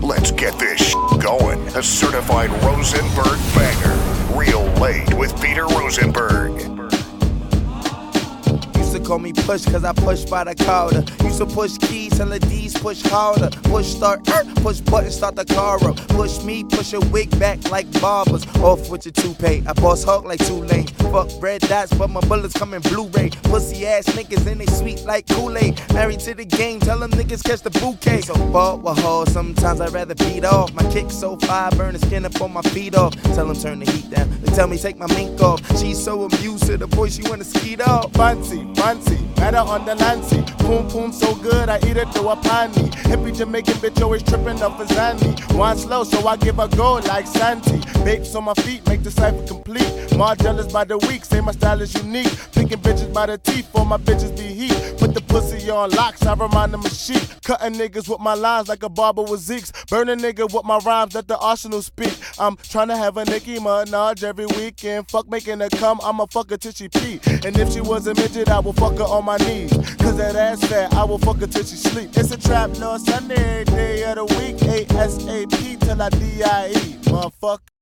Let's get this going. A certified Rosenberg banger. Real Late with Peter Rosenberg. Used to call me push cause I push by the counter. Used to push keys till the D's push harder. Push start, push button start the car up. Push me, push a wig back like barbers. Off with your toupee, I boss hog like Tulane. Fuck red dots but my bullets come in Blu-ray. Pussy ass niggas and they sweet like Kool-Aid. Married to the game, tell them niggas catch the bouquet. So ball with hoes, sometimes I'd rather beat off. My kick so fire, burn the skin up on my feet off. Tell them turn the heat down, they tell me take my mink off. She's so amused to the boy, she wanna skeet off. Fancy, better on the Lancy. Boom, boom, so good, I eat it through a panty. Hippie Jamaican bitch always tripping up a Zanny. One slow, so I give a go like Santi. Bakes on my feet, make the cipher complete. More jealous by the week, say my style is unique. Picking bitches by the teeth, for my bitches be heat. Put the pussy on locks, I remind them of sheep. Cutting niggas with my lines like a barber with Zeeks. Burn a nigga with my rhymes, let the arsenal speak. I'm trying to have a Nicki Minaj every weekend. Fuck making her come, I'ma fuck her till she pee. And if she was a midget, I will fuck her on my knees. Cause that ass fat, I will fuck her till she sleep. It's a trap, Lord Sunday, every day of the week. ASAP till I DIE, motherfucker.